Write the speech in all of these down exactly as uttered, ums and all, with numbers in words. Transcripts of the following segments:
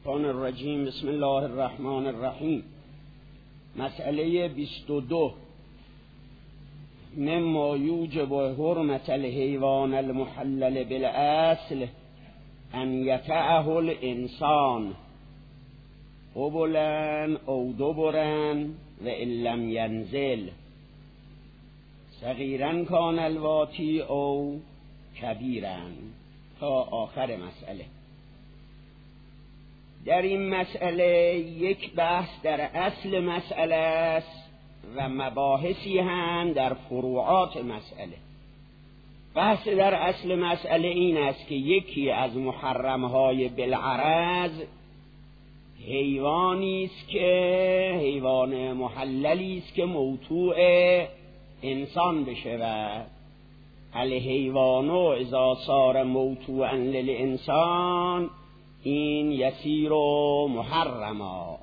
الشیطان الرجیم. بسم الله الرحمن الرحیم. مسئله بیست و دو. مما یوجب حرمت الحیوان المحلل بالاصل ان یطعه الانسان قبلا او دبرا و ان لم ینزل صغیرا کان الواتی او کبیرا، تا آخر مسئله. در این مسئله یک بحث در اصل مسئله است و مباحثی هم در فروعات مسئله. بحث در اصل مسئله این است که یکی از محرمهای بالعرض حیوانی است که حیوان محللی است که موطوع انسان بشود. الحیوان اذا صار موطوعا للانسان این یسیر و محرما.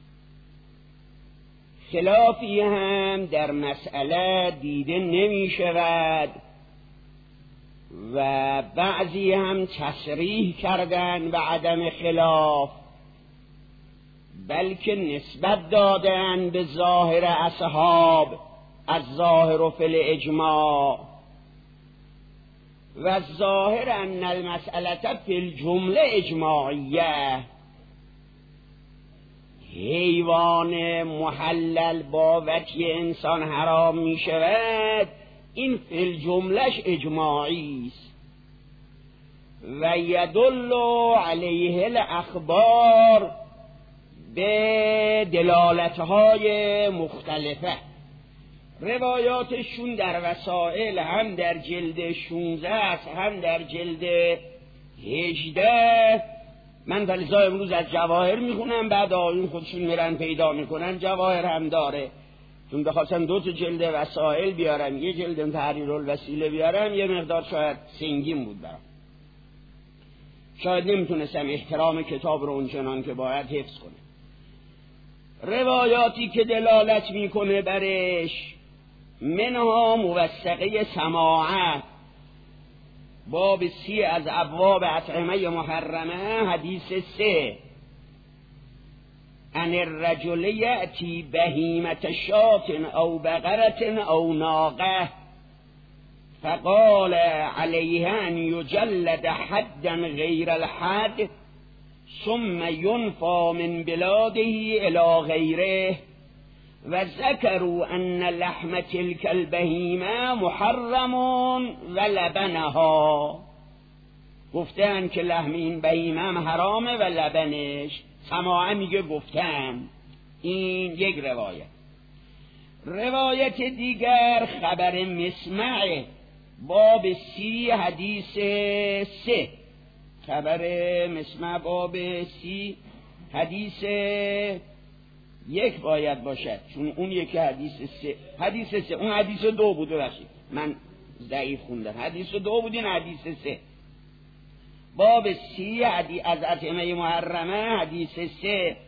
خلافی هم در مسئله دیده نمی شود و بعضی هم تصریح کردن به عدم خلاف، بلکه نسبت دادن به ظاهر اصحاب از ظاهر فی الاجماع و ظاهر ان المسئله فی الجمله اجماعیه. حیوان محلل با وجه انسان حرام می شود، این فی الجملهش اجماعی است و یدل علیه الاخبار به دلالتهای مختلفه. روایاتشون در وسائل هم در جلد شانزده است هم در جلد هجده. من فلزا امروز از جواهر میخونم، بعد آیون خودشون میرن پیدا میکنن. جواهر هم داره، چون بخواستم دو تا جلد وسائل بیارم، یه جلد تحریر الوسیله بیارم، یه مقدار شاید سنگین بود برام، شاید نمیتونستم احترام کتاب رو اونچنان که باید حفظ کنم. روایاتی که دلالت میکنه برش، منها موثقه سماعه، باب سی از ابواب اطعمه محرمه، حدیث سه. ان الرجل یأتی بهیمة شاة او بقرة او ناقه فقال علیه ان یجلد حدا غیر الحد ثم ينفى من بلاده الى غیره و ذکروا ان لحم تلك البهیمه محرم و لبنها. گفتن که لحم این بهیمه هم حرامه و لبنش. سماعه میگه گفتن. این یک روایت. روایت دیگر خبر مسمع، باب سی حدیث سه. خبر مسمع باب سی حدیث یک باید باشد، چون اون یکی حدیث سه. حدیث سه اون حدیث دو بوده، باشید من ضعیف خوندم. حدیث دو بود، این حدیث سه. باب سی حدیث از اطعمه محرمه، حدیث سه.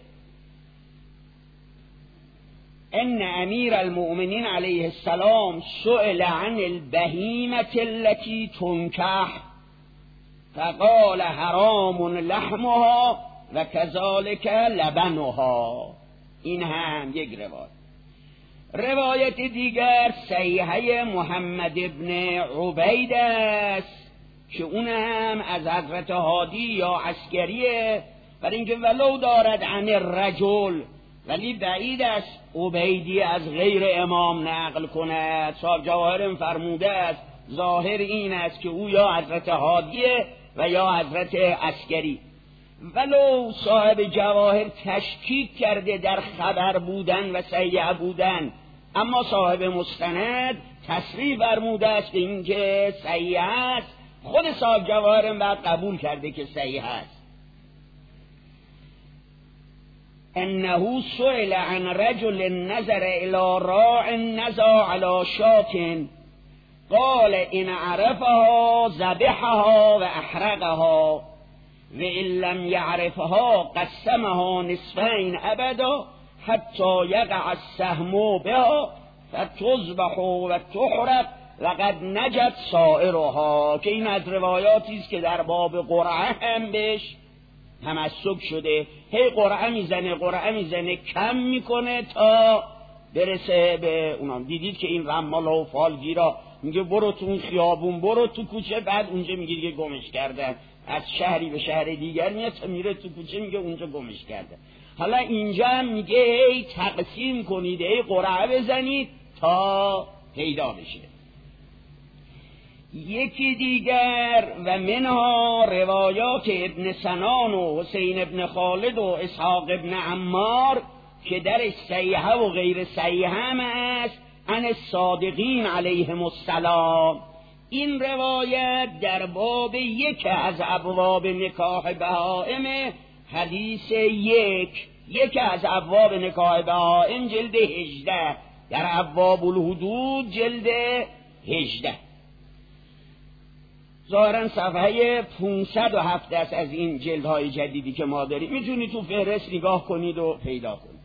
ان امیر المؤمنین علیه السلام سئل عن البهیمة التي تنکح فقال حرام لحمها و کذالک لبنها. این هم یک روایت. روایت دیگر صحیحه محمد ابن عبید است که اون هم از حضرت هادی یا عسکریه، برای اینکه ولو دارد عن الرجل، ولی بعید است عبیدی از غیر امام نقل کند. صاحب جواهر فرموده است ظاهر این است که او یا حضرت هادیه و یا حضرت عسکری. ولو صاحب جواهر تشکیک کرده در خبر بودن و صحیح بودن، اما صاحب مستند تصریح فرموده است به این که صحیح است. خود صاحب جواهر بعد قبول کرده که صحیح است. انه سئل عن رجل نظر الى راع نزع على شاة قال ان عرفها ذبحها و احرقها و ان لم یعرفها قسمها نصفین ابدا حتی یقع السهم بها فتذبح و تحرق لقد نجت سائرها. که این از روایاتی است که در باب قرعه هم بهش تمسک شده، هی قرعه میزنه قرعه میزنه کم میکنه تا برسه به اونام. دیدید که این رمالا و فالگیرا میگه برو تو اون خیابون، برو تو کوچه، بعد اونجا میگه که گمش کردن. از شهری به شهر دیگر میاد تا میره تو کوچه میگه اونجا گمش کردن. حالا اینجا هم میگه هی تقسیم کنید، هی قرعه بزنید تا پیدا بشه. یکی دیگر و منها روایات ابن سنان و حسین ابن خالد و اسحاق ابن عمار که در صحیحه و غیر صحیحه هم است عن الصادقین علیهم السلام. این روایت در باب یک از ابواب نکاح بهائم، حدیث یک یک از ابواب نکاح بهائم جلد هجده، در ابواب الحدود جلد هجده. ظاهرا صفحه پانصد و هفت است از این جلدهای جدیدی که ما داریم. میتونید تو فهرست نگاه کنید و پیدا کنید.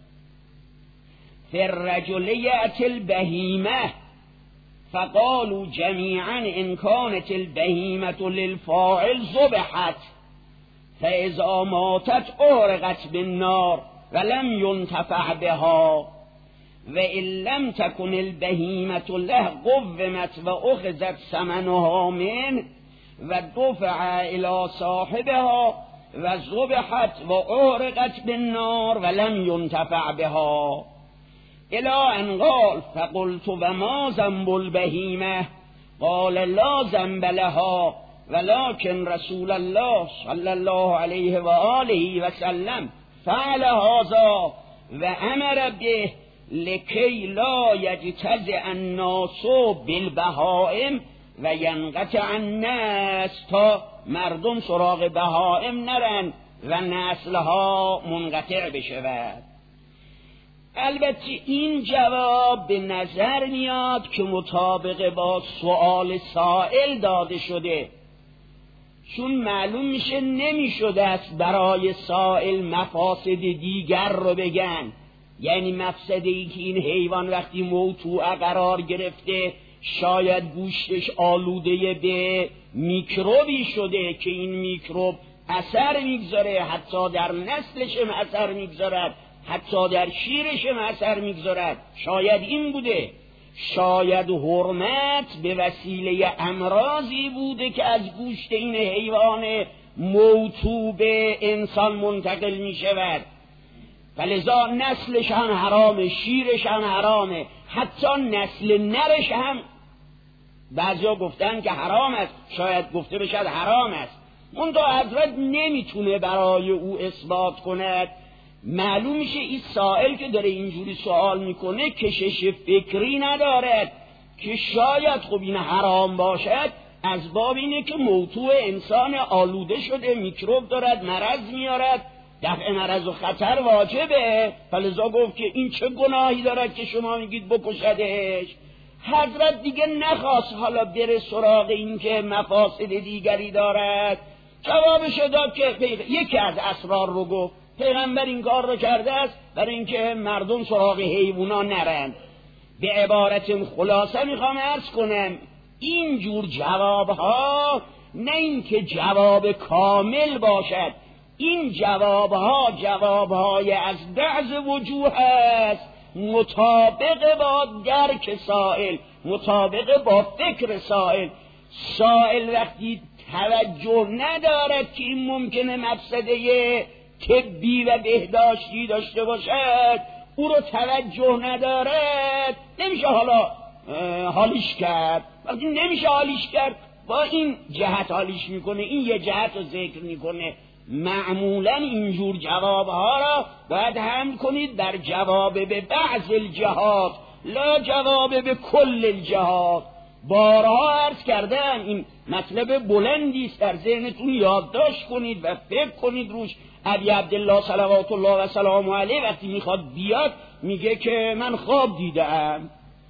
فالرجل یأتی البهیمه فقالوا جمیعا ان کانت البهیمه للفاعل ذبحت فاذا ماتت احرقت بالنار ولم ينتفع بها وان لم تكن البهیمه له قومت و اخذت ثمنها منه و دفع الى صاحبها و ذبحت و احرقت بالنار ولم ينتفع بها الى ان قال فقلت وما ذنب البهیمه قال لا ذنب لها ولكن رسول الله صلی الله علیه و آله و سلم فعل هذا و امر به لکی لا یجتزع الناس بالبهائم و ینقطع الناس، تا مردم سراغ بهائم نرن و نسلها منقطع بشود. البته این جواب به نظر میاد که مطابق با سؤال سائل داده شده، چون معلوم میشه نمیشده است برای سائل مفاسد دیگر رو بگن. یعنی مفسده ای که این حیوان وقتی موضوع قرار گرفته شاید گوشتش آلوده به میکروبی شده که این میکروب اثر میگذاره، حتی در نسلش هم اثر میگذارد، حتی در شیرش هم اثر میگذارد. شاید این بوده، شاید حرمت به وسیله امراضی بوده که از گوشت این حیوان موضوع به انسان منتقل میشود، فلذا نسلش هم حرامه، شیرش هم حرامه، حتی نسل نرش هم بعضیا گفتن که حرام است، شاید گفته بشد حرام است، منتها حضرت نمیتونه برای او اثبات کند. معلوم میشه این سائل که داره اینجوری سوال میکنه کشش فکری ندارد که شاید خب این حرام باشد، از باب اینه که موضوع انسان آلوده شده، میکروب دارد، مرض میارد، دفع مرض و خطر واجبه، فلذا گفت که این چه گناهی دارد که شما میگید بکشدش. حضرت دیگه نخواست حالا بره سراغ این که مفاسد دیگری دارد، جوابش داد که یکی از اسرار رو گفت. پیغمبر این کار رو کرده است برای اینکه مردم سراغ حیوونا نرند. به عبارت خلاصه میخوام عرض کنم این جور جوابها نه این که جواب کامل باشد، این جوابها جوابهای از بعض وجوه است مطابق با درک سائل، مطابق با فکر سائل. سائل وقتی توجه ندارد که این ممکنه مفسده طبی و بهداشتی داشته باشد، او رو توجه ندارد، نمیشه حالا حالیش کرد. وقتی نمیشه حالیش کرد با این جهت حالیش میکنه، این یه جهت رو ذکر میکنه. معمولا اینجور جوابها را باید حمل کنید بر جواب به بعض الجهات، لا جواب به کل الجهات. بارها عرض کردم این مطلب بلندی است، در ذهنتون یادداشت کنید و فکر کنید روش. ابی عبدالله صلوات الله و سلام علیه وقتی میخواد بیاد میگه که من خواب دیدم.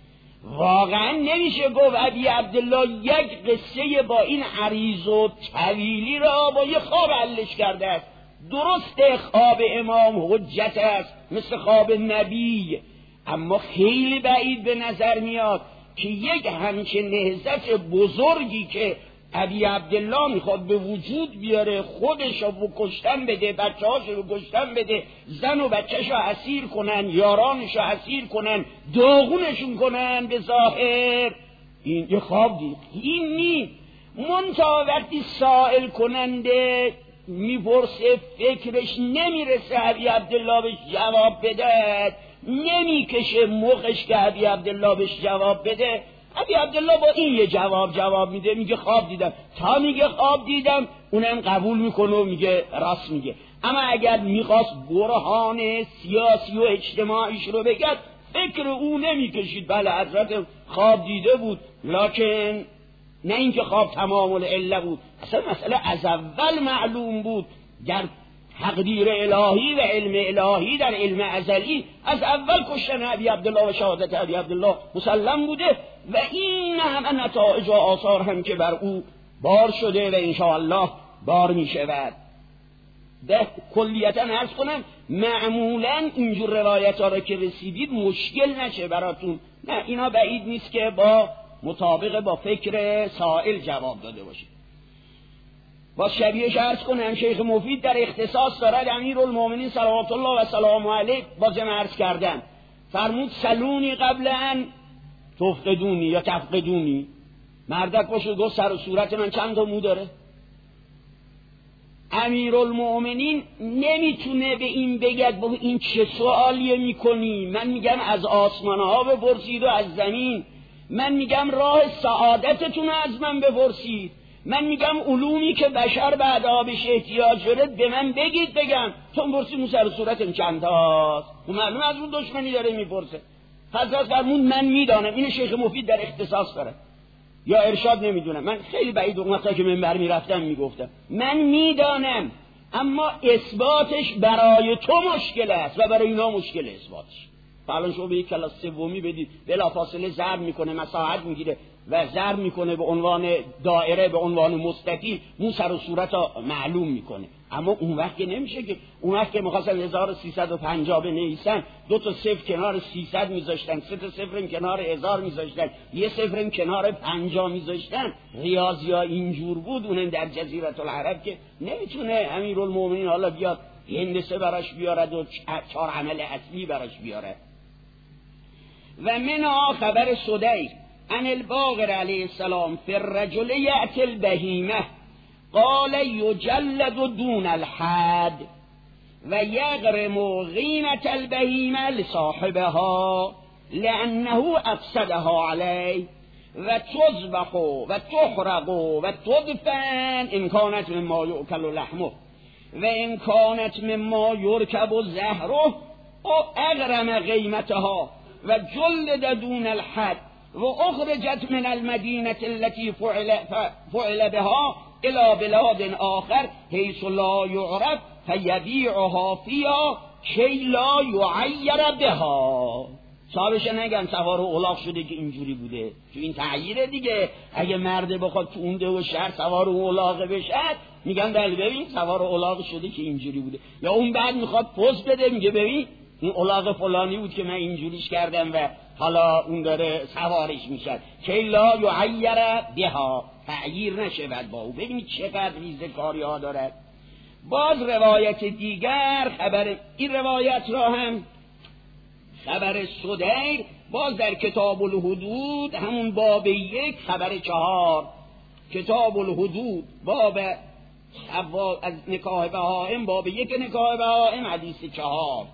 واقعا نمیشه گفت ابی عبدالله یک قصه با این عریض و طویلی را با یه خواب حلش کرده است. درسته خواب امام حجت است مثل خواب نبی، اما خیلی بعید به نظر میاد که یک همچین نهضت بزرگی که ابی عبدالله میخواد به وجود بیاره، خودشو بکشتن بده، بچه‌هاشو بکشتن بده، زن و بچه‌شو اسیر کنن، یارانشو اسیر کنن، داغونشون کنن به ظاهر. این یه خواب دید. این نی منتها وقتی سائل کننده میپرسه فکرش نمیرسه ابی عبدالله بهش جواب بده، نمیکشه موقعش که ابی عبدالله بهش جواب بده. ابی عبدالله با این یه جواب جواب میده، میگه خواب دیدم. تا میگه خواب دیدم اونم قبول میکنه و میگه راست میگه. اما اگر میخواست برهان سیاسی و اجتماعیش رو بگد فکر او نمیکشید. بله حضرت خواب دیده بود، لکن نه اینکه خواب تمام العله بود، اصلا مسئله از اول معلوم بود. در تقدیر الهی و علم الهی در علم ازلی از اول کشتن ابی عبدالله و شهادت ابی عبدالله مسلم بوده و این همه نتایج و آثار هم که بر او بار شده و انشاءالله بار می شود. به کلیتا عرض کنم معمولا اینجور روایت ها را که رسیدید مشکل نشه براتون، نه اینا بعید نیست که با مطابق با فکر سائل جواب داده باشید. با شبیهش عرض کنم شیخ مفید در اختصاص دارد امیرالمومنین صلوات الله و سلام علیه بازم عرض کردن، فرمود سلونی قبل ان تفقدونی یا تفقدونی. مردک باشه گفت سر و صورت من چند تا مو داره؟ امیرالمومنین نمیتونه به این بگد بگو این چه سوالیه میکنی، من میگم از آسمانها بپرسید و از زمین، من میگم راه سعادتتون از من بپرسید، من میگم علومی که بشر بعد آبش احتیاج داره به من بگید بگم. تو پرسی مو سر صورتم چند هاست؟ معلوم از اون دشمنی داره میپرسه. حضرت فرمود من میدانم. این شیخ مفید در اختصاص داره یا ارشاد نمیدونم، من خیلی بعید وقتا که منبر میرفتم میگفتم من میدانم، اما اثباتش برای تو مشکل است و برای اینا مشکل اثباتش. فعلا شما به یک کلاس سومی بدید بلافاصله ضرب میکنه، مساحت میگیره و ضرب میکنه به عنوان دایره، به عنوان مستطیل، مو سر و صورت معلوم میکنه. اما اون وقت که نمیشه که اون وقت که میخواستن هزار و سیصد و پنجاه بنویسن دو تا صفر کنار سیصد میذاشتن، سه تا صفر کنار هزار میذاشتن، یه صفر کنار پنجاه میذاشتن. ریاضی ها اینجور بود. اونم در جزیره العرب که نمیتونه امیرالمومنین حالا بیاد هندسه براش بیارد و چهار عمل اصلی براش بیارد. و منها خبر سدیر ان الباقر علیه السلام فی الرجل یأتی البهیمه قال یجلد دون الحد و یغرم غینة البهیمه لصاحبها لانه افسدها علیه و تذبح و تحرق و تدفن ان کانت مما یؤکل لحمه و ان کانت مما یرکب زهره و اغرم قیمتها و جلد دون الحد و اخرجت من المدینه التي فعل, فعل بها الى بلاد آخر حیث لا یعرف فیبیعها فیها کی لا یعیر بها. صاحبش نگن سوار و الاغ شده که اینجوری بوده، تو این تغییره دیگه. اگه مرده بخواد تو اون ده و شهر سوار و الاغ بشه میگن بله ببین سوار و الاغ شده که اینجوری بوده. یا اون بعد میخواد پوز بده میگه ببین این الاغ فلانی بود که من اینجوریش کردم و حالا اون داره سوارش میشد. کی لا یعیر بها، تغییر نشود با او. ببینید چقدر ریزه کاری ها دارد. باز روایت دیگر خبر این روایت را هم خبر سدیر باز در کتاب الحدود همون باب یک خبر چهار، کتاب الحدود باب از نکاح بهائم باب یک نکاح بهائم حدیث چهار.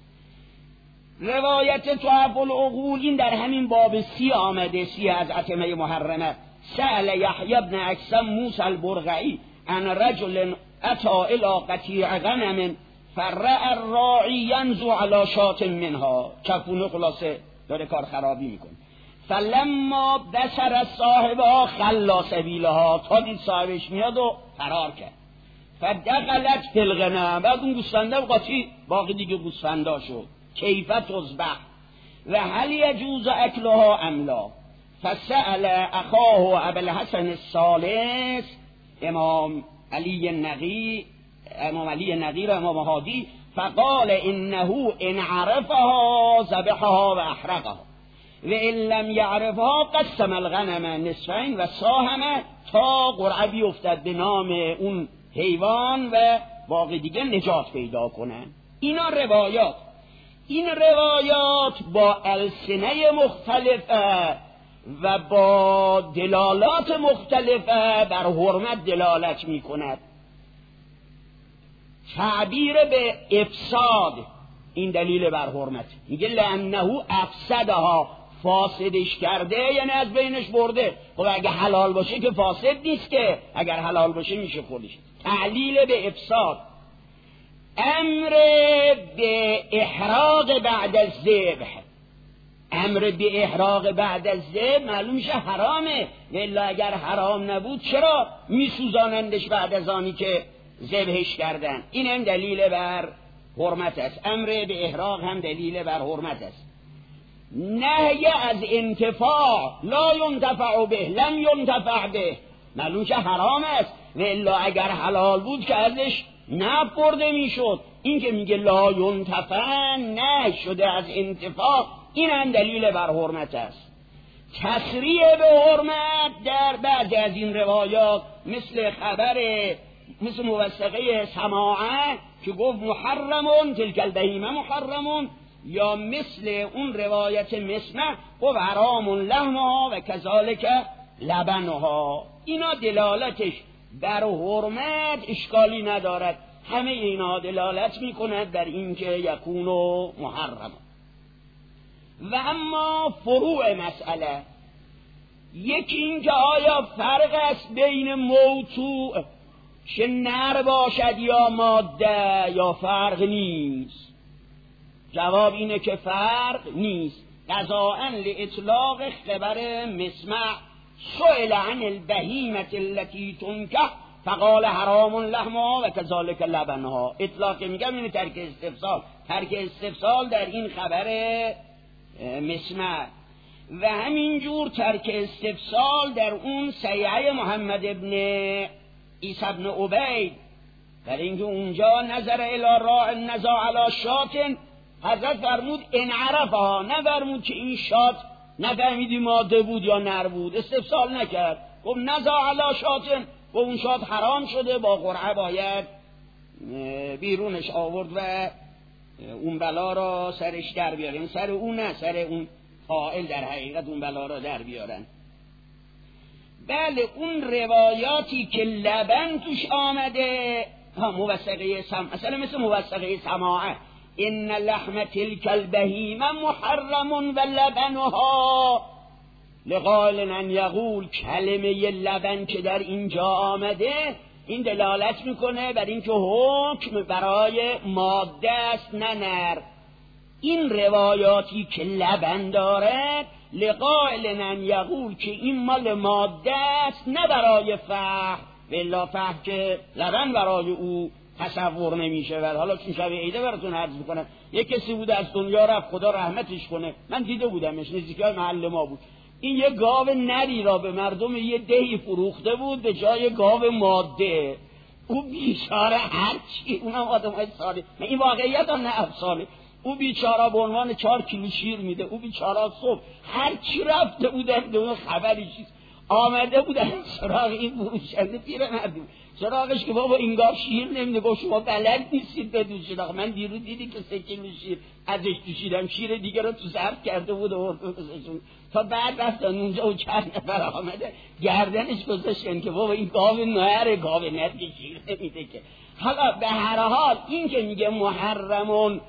روایت تحف العقول این در همین باب سی آمده، سی از اتمه محرمه. سأل یحیی بن اکثم موسی البرقعی عن رجل اتا الى قطیع غنم فرع الراعی ینزو علی شاة منها. چپونه خلاصه داره کار خرابی میکنه. فلما بصر صاحبها خلا سبیلها، تا دید صاحبش میاد و فرار کرد. فدخلت فی الغنم، بعد اون گوسفنده قاطی باقی دیگه گوسفندا شد. کیف تذبح و هل یجوز اکلها ام لا. فسأل اخاه ابو الحسن الثالث امام علی النقی امام علی النقی و امام هادی فقال انه ان عرفها ذبحها و احرقها و ان لم یعرفها قسم الغنم نصفین و ساهم تا قرعه بیفتد به نام اون حیوان و باقی دیگه نجات پیدا کنن. اینا روایات. این روایات با السنه مختلفه و با دلالات مختلفه بر حرمت دلالت می کند. تعبیر به افساد این دلیل بر حرمت، میگه لانه افسدها، فاسدش کرده یعنی از بینش برده. خب اگه حلال باشه که فاسد نیست که، اگر حلال باشه میشه خودش. تعلیل به افساد. امر به احراق بعد از ذبح، امر به احراق بعد از ذبح معلوم میشه حرامه، ولی اگر حرام نبود چرا میسوزانندش بعد از آنی که ذبحش کردن؟ این هم دلیل بر حرمت است. امر به احراق هم دلیل بر حرمت است. نهی از انتفاع، لا ينتفع به، لم ينتفع به، معلوم که حرام است، ولی اگر حلال بود که ازش نفع برده میشد. این که میگه لا ينتفع نه شده از انتفاع، این هم دلیل بر حرمت است. تصریح به حرمت در بعضی از این روایات مثل خبر مثل موثقه سماعه که گفت محرمون تلک البهیمه محرمون، یا مثل اون روایت مسمع گفت حرام لحمها و کذالک لبنها. اینا دلالتش بر حرمت اشکالی ندارد، همه اینا دلالت میکند بر اینکه یکونو محرم. و اما فروع مسئله، یکی این که آیا فرق است بین موضوع که نر باشد یا ماده یا فرق نیست؟ جواب اینه که فرق نیست. قضاءً لاطلاق خبر مسمع سئل عن البهیمة التي تنکح فقال حرام لحمها و کذالک لبنها. اطلاق میگم اینه ترک استفسال، ترک استفسال در این خبر مسمع. و همینجور ترک استفسال در اون سیعه محمد ابن عیسی ابن عبید، برای اینکه اونجا نظر الی راع نزاع علی شاتن، حضرت فرمود ان عرفها، نفرمود که این شات نفهمیدی ماده بود یا نر بود، استفسال نکرد، گفت نزاع علی شاتن، و اون شات حرام شده، با قرعه باید بیرونش آورد و اون بلا را سرش در بیارن. سر اون نه، سر اون فاعل در حقیقت اون بلا را در بیارن. بله اون روایاتی که لبن توش آمده، ها موثقه سم، مثلا مثل موثقه سماعه ان لحم تلک البهیمه محرم و لبنها لقائل ان یقول، کلمه لبن که در اینجا آمده این دلالت میکنه بر اینکه حکم برای ماده است نه نر. این روایاتی که لبن دارد لقائل ان یقول که این مال ماده است نه برای فحم، بلا فحم که لبن برای او تصور نمیشه. و حالا چون شب عیده براتون عرض میکنم، یک کسی بود از دنیا رفت، خدا رحمتش کنه، من دیده بودمش، نزدیکای محل ما بود. این یه گاو نری را به مردم یه دهی فروخته بود به جای گاو ماده. او بیچاره هرچی، اونم آدم های ساله، این واقعیت ها نه افسانه، او بیچاره به عنوان چهار کیلو شیر میده. او بیچاره صبح هرچی رفته بودن دونه خبری چیز آمده بودن سراغ این فروشنده پیرمرد، سراغش که بابا این گاو شیر نمیده. گفت شما بلد نیستید بدوشید، آخه من دیروز دیدی که سه کیلو شیر ازش دوشیدم، شیر دیگه رو تو ظرف کرده بود و تا بعد رفتن اونجا و چند نفر آمده گردنش گذاشتن که بابا این گاو نره، گاو نر که شیر نمیده که. حالا به هر حال این که میگه محرمون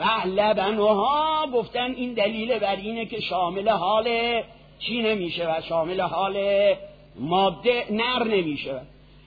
فلبنها، گفتن این دلیل بر اینه که شامل حال چی نمیشه و شامل حال ماده نر نمیشه.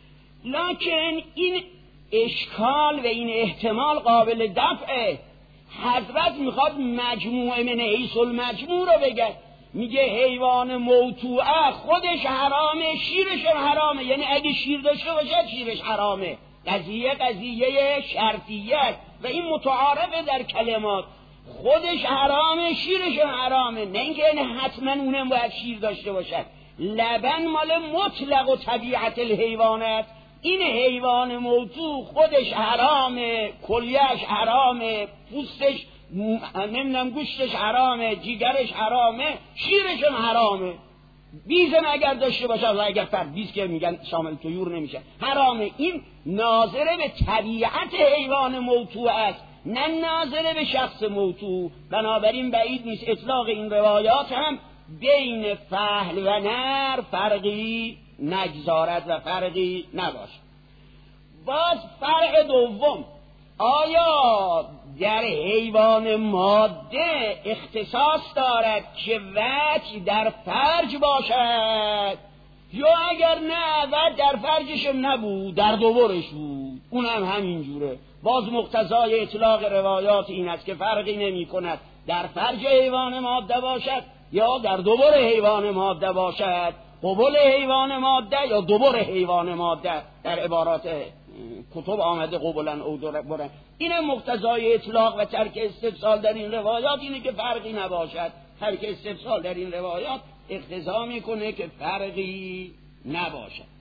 لکن این اشکال و این احتمال قابل دفعه. حضرت میخواد مجموعه من حیث المجموع رو بگه، میگه حیوان موتوعه خودش حرامه، شیرش حرامه، یعنی اگه شیر داشته باشه شیرش حرامه. قضیه قضیه شرطیت و این متعارفه در کلمات، خودش حرامه شیرش حرامه، نه اینکه یعنی حتما اونم باید شیر داشته باشد. لبن مال مطلق و طبیعت الحیوانات، این حیوان موضوع خودش حرامه، کلیهش حرامه، پوستش نمیدونم گوشتش حرامه، جیگرش حرامه، شیرش هم حرامه. بیزم اگر داشته باشه، و اگر فرد بیز که میگن شامل طیور نمیشه، حرامه. این ناظره به طبیعت حیوان موتوع است، نه ناظره به شخص موتوع. بنابراین بعید نیست اطلاق این روایات هم بین فحل و نر فرقی نگذارد و فرقی نباشه. باز فرق دوم، آیا در حیوان ماده اختصاص دارد که وجه در فرج باشد، یا اگر نه وجه در فرجشم نبود، در دوبرش بود، اونم همین جوره. باز مقتضای اطلاق روایات این است که فرقی نمی کند در فرج حیوان ماده باشد یا در دوبر حیوان ماده باشد، قبل حیوان ماده یا دوبر حیوان ماده. در عبارات کتب آمده قبلن او دوبرن. این مقتضای اطلاق و ترک استفصال در این روایات اینه که فرقی نباشد. ترک استفصال در این روایات اقتضا میکنه که فرقی نباشد.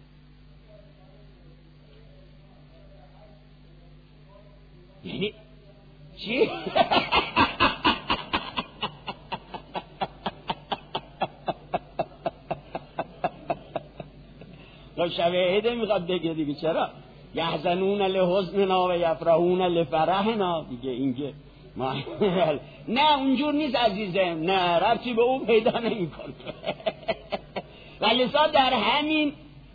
یعنی چی؟ تو شواهده میخواد بگه دیگه. چرا؟ یحزنون لحزننا و یفرحون لفرحنا دیگه. اینجا ما نه اونجور نیست عزیزم، نه ربطی به اون پیدا نمیکنه. ولی سا در همین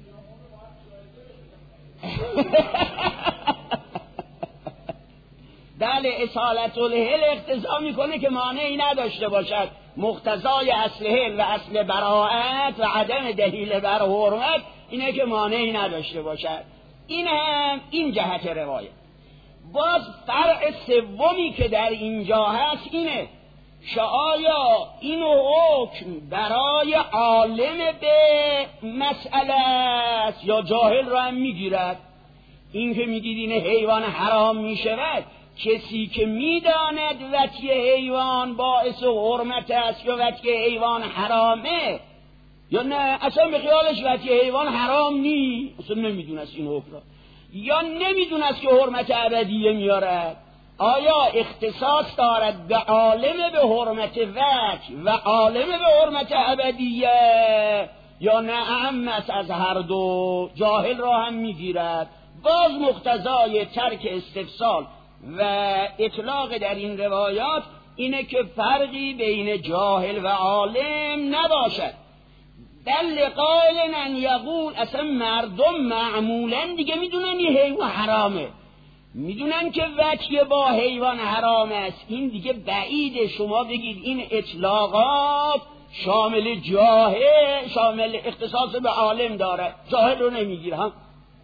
بله اصالت الهل اقتضا میکنه که مانعی نداشته باشد. مقتضای اصل هل و اصل براءت و عدم دلیل بر حرمت اینه که مانعی نداشته باشد. این هم این جهت روایت. باز فرع سومی که در اینجا هست اینه که آیا این حکم برای عالم به مسئله است یا جاهل را هم میگیرد؟ این که میگید این حیوان حرام میشود، کسی که میداند وطی حیوان باعث حرمت است یا وطی حیوان حرامه، یا نه اصلا به خیالش وطی حیوان حرام نی، اصلا نمیدونست این حکم را، یا نمیدونست که حرمت ابدیه میارد. آیا اختصاص دارد به عالم به حرمت وطی و عالم به حرمت ابدیه، یا نه اهم است از هر دو، جاهل را هم میگیرد؟ باز مقتضای ترک استفصال و اطلاق در این روایات اینه که فرقی بین جاهل و عالم نباشد. بل قائل ان یقول، اصلا مردم معمولا دیگه میدونن این حیوان حرامه، میدونن که وطی با حیوان حرام است. این دیگه بعیده شما بگید این اطلاقات شامل جاهل، شامل اختصاص به عالم داره، جاهل رو نمیگیره هم.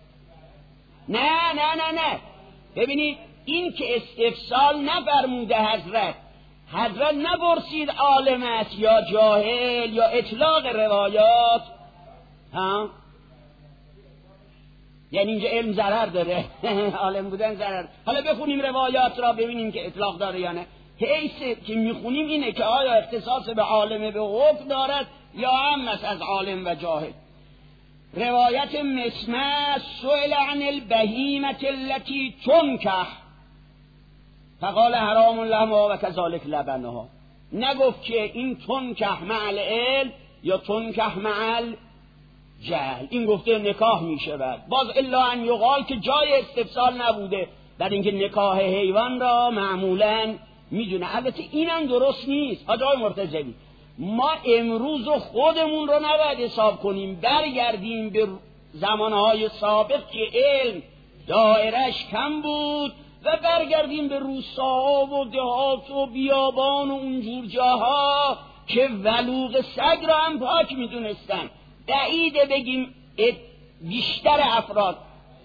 نه نه نه نه ببینید این که استفصال نفرموده حضرت، حضرت نپرسید عالم است یا جاهل یا اطلاق روایات ها، یعنی اینجا علم ضرر داره عالم بودن ضرر. حالا بخونیم روایات را ببینیم که اطلاق داره یا نه. حیث که میخونیم اینه که آیا اختصاص به عالم به حکم دارد یا هم از عالم و جاهل. روایت مسمع سئل عن البهیمة التي تنکح فقال حرام لها و کذالک لبنها. نگفت که این تنکح مع العلم یا تنکح مع الجهل، این گفته نکاح می شود. باز الا ان یقال که جای استفصال نبوده، در اینکه نکاح حیوان را معمولا میدونه. البته اینم درست نیست آقای مرتضوی. ما امروز خودمون رو نباید حساب کنیم، برگردیم به زمانهای سابق که علم دایرش کم بود و برگردیم به روستاها و دهات و بیابان و اونجور جاها که ولوغ سگ را هم پاک میدونستن. بعیده بگیم بیشتر افراد.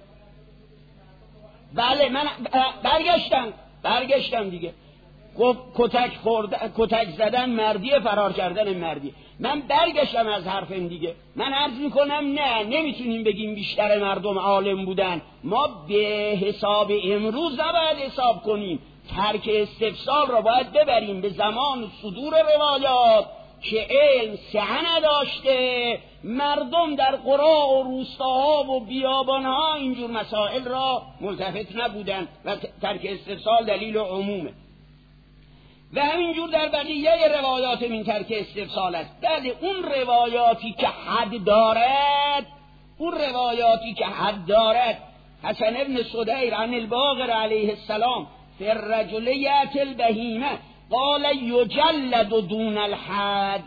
بله من برگشتم برگشتم دیگه گفت کتک خوردن، کتک زدن مردیه، فرار کردن مردیه. من برگشتم از حرفم دیگه. من عرض میکنم نه نمیتونیم بگیم بیشتر مردم عالم بودن. ما به حساب امروز نباید حساب کنیم، ترک استفصال را باید ببریم به زمان صدور روایات که علم سعه نداشته، مردم در قرا و روستاها و بیابانها اینجور مسائل را ملتفت نبودن و ترک استفصال دلیل عمومه. و همینجور در بقیه روایات من ترک استفسال است. بله اون روایاتی که حد دارد، اون روایاتی که حد دارد، حسن ابن صدیر عن الباقر علیه السلام فی الرجل یأتی البهیمه قال یجلد دون الحد،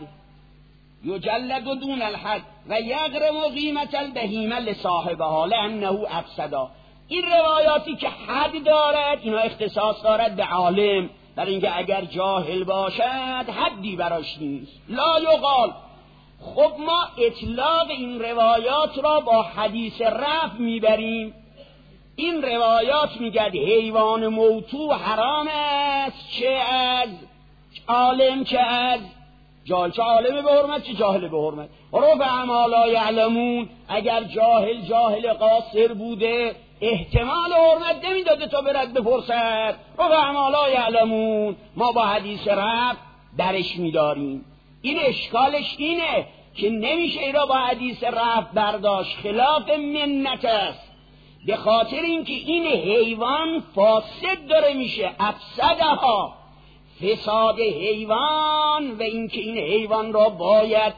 یجلد دون الحد و یغرم قیمت البهیمه لصاحبها لانه افسدا. این روایاتی که حد دارد اینا اختصاص دارد به عالم، برای اینکه اگر جاهل باشد حدی براش نیست. لا یقال. خب ما اطلاق این روایات را با حدیث رفع میبریم. این روایات میگد حیوان موتو حرام است، چه از عالم چه از جاهل، چه عالم به حرمت چه جاهل به حرمت. رفع ما لا یعلمون، اگر جاهل جاهل قاصر بوده احتمال حرمت نمیداده تا برد بپرسد. رفع ما لا یعلمون ما با حدیث رفع درش میداریم. این اشکالش اینه که نمیشه ای را با حدیث رفع برداشت، خلاف منت است، به خاطر اینکه این حیوان فاسد داره میشه. افسدها، فساد حیوان و اینکه این حیوان را باید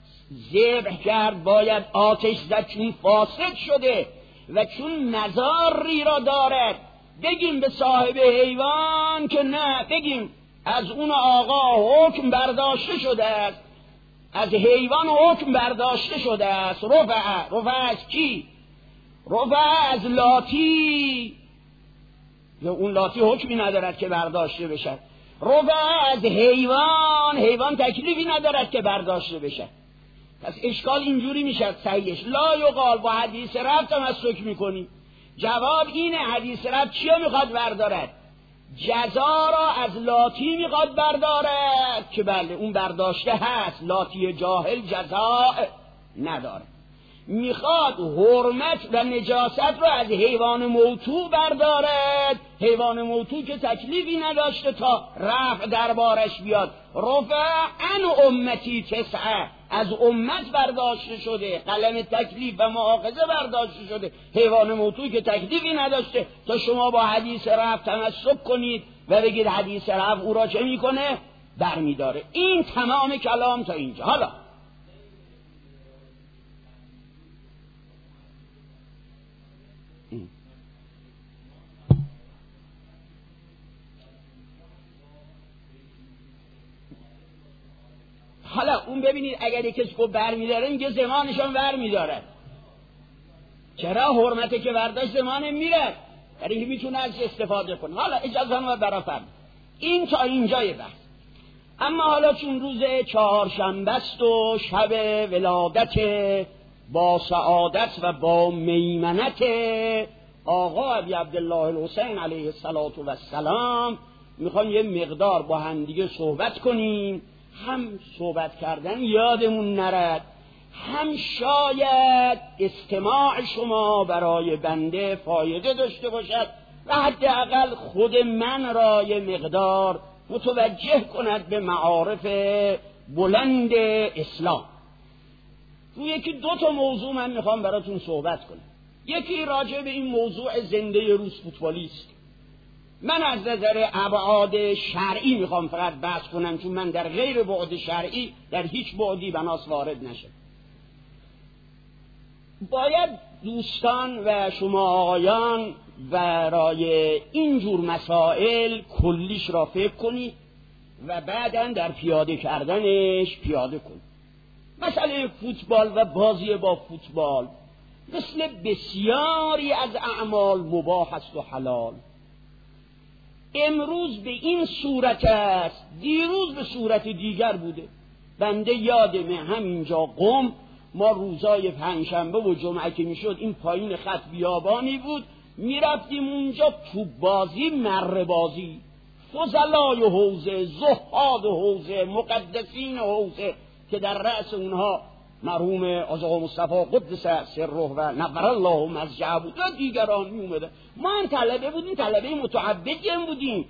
ذبح کرد، باید آتش زد چون فاسد شده و چون مزاری را دارد. بگیم به صاحب حیوان که نه، بگیم از اون آقا حکم برداشته شده است، از حیوان حکم برداشته شده است. رفع، رفع از کی؟ رفع از لاتی، یا اون لاتی حکمی ندارد که برداشته بشد. رفع از حیوان، حیوان تکلیفی ندارد که برداشته بشد. پس اشکال اینجوری میشد صحیحش. لا یقال با حدیث رفع تمسک میکنی. جواب اینه حدیث رفع چیا میخواد بردارد؟ جزا را از لاتی میخواد بردارد که بله اون برداشته هست، لاتی جاهل جزا نداره. میخواد حرمت و نجاست را از حیوان موتو بردارد، حیوان موتو که تکلیفی نداشته تا رفع دربارش بیاد. رفع عن امتی تسعه، از امت برداشته شده، قلم تکلیف و مؤاخذه برداشته شده. حیوان موتو که تکلیفی نداشته تا شما با حدیث رفع تمسک کنید و بگید حدیث رفع او را چه میکنه؟ برمیداره. این تمام کلام تا اینجا. حالا حالا اون ببینید اگر یک کسی گفت برمیداره میگه زمانشان برمیداره. چرا؟ حرمته که برداشت زمان میره، برای اینکه میتونه از استفاده کنه. حالا اجازه هم برافرد. این تا اینجای بحث. اما حالا چون روز چهارشنبه است و شب ولادت با سعادت و با میمنت آقا ابی عبدالله الحسین علیه السلام، میخوام یه مقدار با هم دیگه صحبت کنیم. هم صحبت کردن یادمون نرد، هم شاید استماع شما برای بنده فایده داشته باشد و حداقل خود من را یه مقدار متوجه کند به معارف بلند اسلام. تو یکی دو تا موضوع من میخوام براتون صحبت کنم. یکی راجع به این موضوع زنده روس فوتبالیست. من از نظر ابعاد شرعی میخوام فقط بحث کنم، چون من در غیر بعد شرعی در هیچ بعدی بناس وارد نشم. باید دوستان و شما آقایان برای اینجور مسائل کلیش را فکر کنید و بعداً در پیاده کردنش پیاده کنید. مسئله فوتبال و بازی با فوتبال مثل بسیاری از اعمال مباح است و حلال. امروز به این صورت است، دیروز به صورت دیگر بوده. بنده یادمه همینجا قم ما روزای پنجشنبه و جمعه که میشد این پایین خط بیابانی بود، میرفتیم اونجا توپ بازی، مره بازی، فضلای حوزه، زهاد حوزه، مقدسین حوزه که در رأس اونها مرحوم آقا مصطفی قدس سره و نور الله مسجعه بود و دیگران می اومدن. ما هم طلبه بودیم، طلبه متعبدی هم بودیم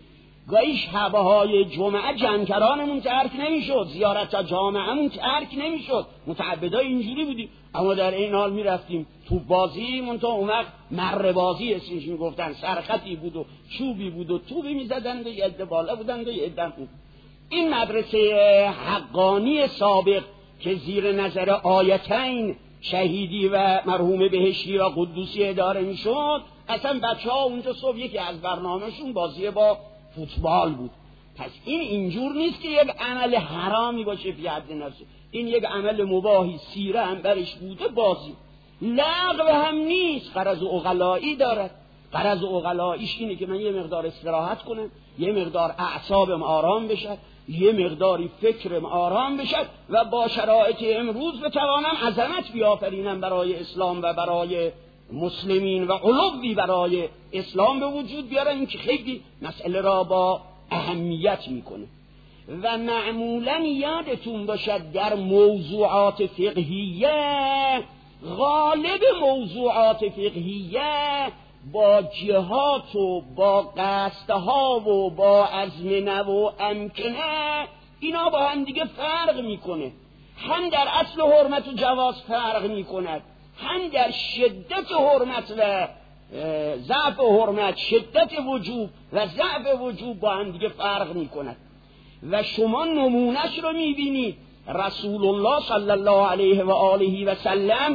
گاهی شبهای جمعه جمکرانمون ترک نمیشد، زیارت جامعهمون ترک نمیشد، متعبدای اینجوری بودیم، اما در این حال میرفتیم تو بازی منتها اون وقت مره بازی اسمش میگفتن، سرخطی بود و چوبی بود و توبی میزدند و یه عده بالا بودند و یه عده بود. این مدرسه حقانی سابق که زیر نظر آیتین شهیدی و مرحوم بهشتی و قدوسی اداره میشد، اصلا بچه ها اونجا صبح یکی از برنامهشون بازی با فوتبال بود. پس این اینجور نیست که یک عمل حرامی باشه فی حد نفسه، این یک عمل مباحی سیره هم برش بوده، بازی لغو هم نیست، غرض عقلایی دارد. غرض عقلاییش اینه که من یه مقدار استراحت کنم، یه مقدار اعصابم آرام بشد، یه مقداری فکرم آرام بشد و با شرایط امروز بتوانم عظمت بیافرینم برای اسلام و برای مسلمین و علوی برای اسلام به وجود بیارم. این که خیلی مسئله را با اهمیت میکنه. و معمولا یادتون باشد در موضوعات فقهیه، غالب موضوعات فقهیه با جهات و با قصدها و با ازمنه و امکنه اینا با هم دیگه فرق میکنه. هم در اصل حرمت و جواز فرق میکند، هم در شدت حرمت و ضعف حرمت، شدت وجوب و ضعف وجوب با هم دیگه فرق میکند. و شما نمونش رو میبینید، رسول الله صلی الله علیه و آله و سلم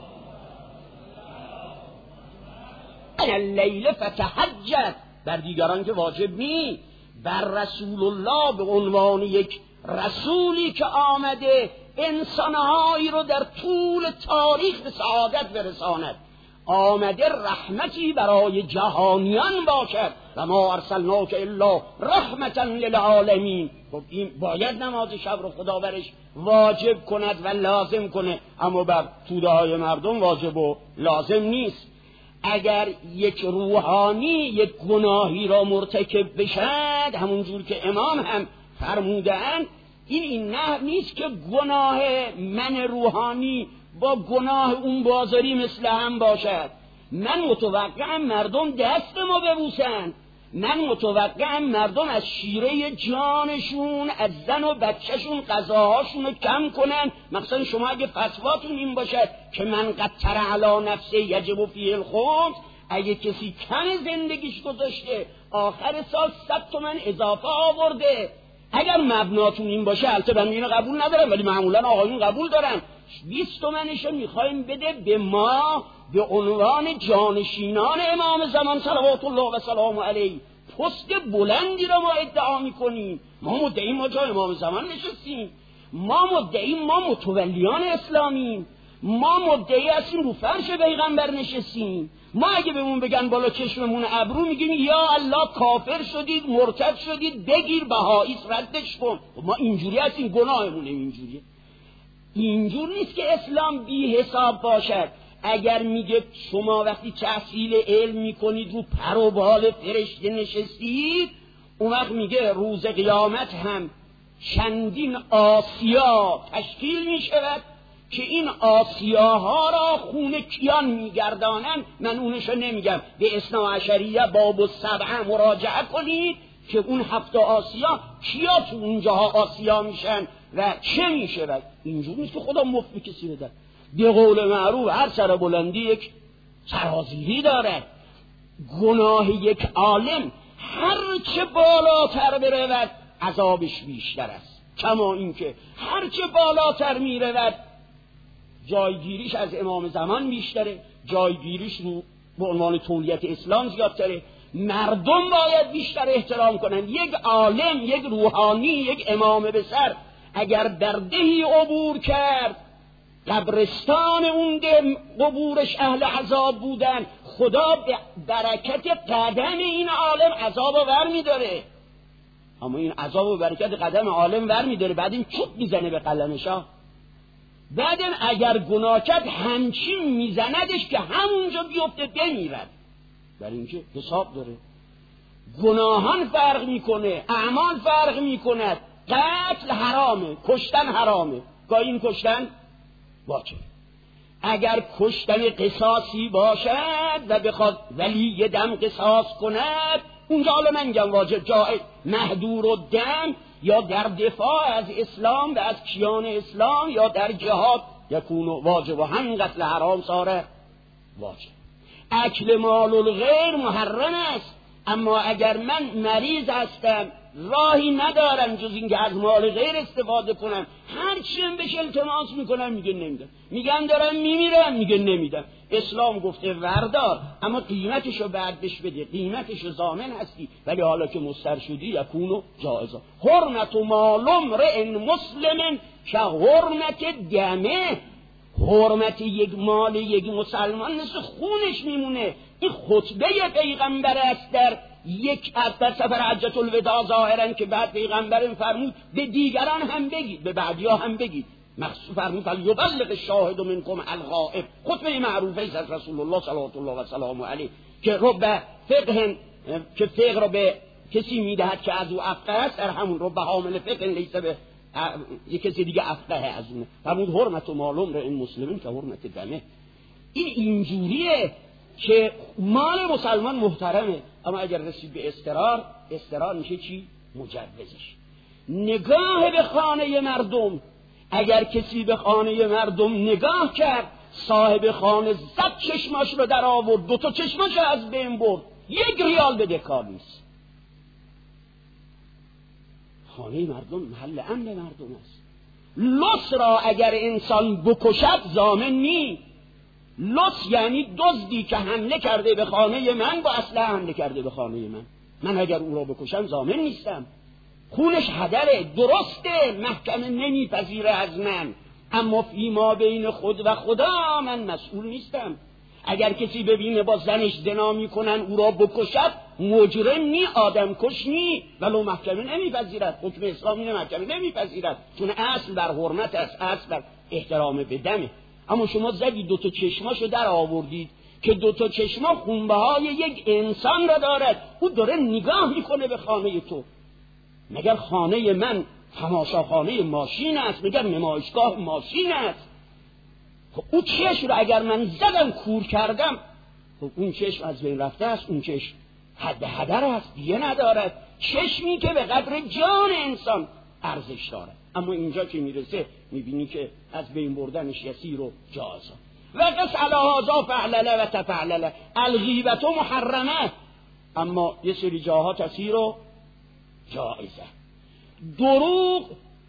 اللیل فتهجد، بر دیگران که واجب نی، بر رسول الله به عنوان یک رسولی که آمده انسانهایی رو در طول تاریخ به سعادت برساند، آمده رحمتی برای جهانیان باشد و ما ارسلناک الا رحمتا للعالمین. خب این باید نماز شب رو خدا برش واجب کند و لازم کنه، اما بر توده های مردم واجب و لازم نیست. اگر یک روحانی یک گناهی را مرتکب بشد، همون جور که امام هم فرمودند، این این نه نیست که گناه من روحانی با گناه اون بازاری مثل هم باشد. من متوقعم مردم دست ما ببوسن، من متوقعم مردم از شیره جانشون، از زن و بچهشون غذاهاشون رو کم کنن. مثلا شما اگه فتواتون این باشد که من قطر علی نفسه یجب فیه الخمس، اگه کسی کم زندگیش گذاشته آخر سال صد تومن اضافه آورده، اگر مبناتون این باشه، البته من اینو قبول ندارم ولی معمولا آقایون قبول دارن، بیست تومنشو میخوایم بده به ما به عنوان جانشینان امام زمان صلوات الله و سلام علیه. پست بلندی را ما ادعا میکنیم، ما مدعیم ما جای امام زمان نشستیم، ما مدعیم ما متولیان اسلامیم، ما مدعی هستیم رو فرش پیغمبر نشستیم. ما اگه بهمون بگن بالا چشممون ابرو میگیم یا الله کافر شدید، مرتد شدید، بگیر بهایی ردش کن. ما اینجوری هستیم، گناهمون اینجوریه. اینجور نیست که اسلام بی حساب باشد. اگر میگه شما وقتی تحصیل علم میکنید رو پر و بال فرشته نشستید، اون وقت میگه روز قیامت هم چندین آسیا تشکیل میشود که این آسیاها را خون کیان میگردانن. من اونشو نمیگم، به اثنا عشریه باب السبعه مراجعه کنید که اون هفت آسیا کیا تو اونجاها آسیا میشن و چه میشه. و اینجور نیست که خدا مفت به کسی بده. به قول معروف هر سر بلندی یک سرازیری دارد. گناه یک عالم هر چه بالاتر برود عذابش بیشتر است، کما اینکه هر چه بالاتر میرود جایگیریش از امام زمان بیشتره، جایگیریش رو به عنوان تولیت اسلام زیادتره. مردم باید بیشتر احترام کنند. یک عالم، یک روحانی، یک امام بسر اگر در دهی عبور کرد، قبرستان اون ده قبورش اهل عذاب بودن، خدا به برکت قدم این عالم عذاب ور میداره. اما این عذاب و برکت قدم عالم ور میداره، بعد این چوب میزنه به قلمشا. بعد اگر گناه کرد همچین میزندش که همونجا بیفته بمیرد. برای اینکه حساب داره. گناهان فرق میکنه، اعمال فرق میکند. قتل حرامه، کشتن حرامه، گاهی این کشتن واجب. اگر کشتن قصاصی باشد و بخواد ولی دم قصاص کند، اونجا حالا من میگم واجب جای محدور و دم یا در دفاع از اسلام و از کیان اسلام یا در جهاد یکون واجب و همین قتل حرام ساره واجب. اکل مال الغیر محرم است، اما اگر من مریض هستم راهی ندارم جز اینکه از مال غیر استفاده کنم، هر چیم بهش التماس میکنم میگه نمیدم، میگم دارم میمیرم میگه نمیدم. اسلام گفته وردار، اما قیمتشو بعد بهش بده، قیمتشو ضامن هستی، ولی حالا که مضطر شدی یکونو جائزا. حرمت مال امرئ مسلم که حرمت دمه، حرمت یک مال یک مسلمان مثل خونش میمونه. این خطبه پیغمبر است در یک از در سفر حجت الوداع ظاهرا که بعد پیغمبر فرمود به دیگران هم بگید، به بعدیا هم بگید. مخصوص فرمود فلیبلغ الشاهد منکم الغائب، خطبه معروفه است از رسول الله صلوات الله و سلام علیه که رب فقه که فقه را به کسی میدهد که از او افقه است، در همون رب حامل فقه لیس به یک کسی دیگه افقه از اونه. فرمود حرمت و معلوم را این مسلمین که حرمت دمه. این اینجوریه که مال مسلمان محترمه، اما اگر رسید به استقرار، استقرار میشه چی؟ مجوزش. نگاه به خانه مردم، اگر کسی به خانه مردم نگاه کرد، صاحب خانه زد چشماش رو در آورد، دو تا چشماش رو از بین برد، یک ریال بده کار نیست. خانه مردم محل امن مردم است. لص را اگر انسان بکشد ضامن نی. لص یعنی دزدی که حمله کرده به خانه من با اسلحه حمله کرده به خانه من، من اگر او را بکشم ضامن نیستم. خونش هدره، درسته محکمه نمیپذیره از من، اما فیما بین خود و خدا من مسئول نیستم. اگر کسی ببینه با زنش زنا میکنن او را بکشد، مجرم نی، آدم کش نی، ولو محکمه نمیپذیرد. حکم اسلامی محکمه نمیپذیرد، چون اصل بر حرمت است، اصل بر احترام به دمه. اما شما زدی دوتا چشماشو در آوردید که دوتا چشما خونبه های یک انسان را دارد، او داره نگاه میکنه به خانه تو. مگر خانه من تماشاخانه ماشین است؟ مگر نمایشگاه ماشین است؟ خب اون چشم رو اگر من زدم کور کردم، خب اون چشم از بین رفته است، اون چشم حد هدر است، دیگه ندارد. چشمی که به قدر جان انسان ارزش دارد. اما اینجا که میرسه میبینی که از بین بردنش یسیر و جازا. و قص علی هذا فعلله و تفعلله، الغیبت محرمه، اما یه سری جاها تسیر و جائزه. دروغ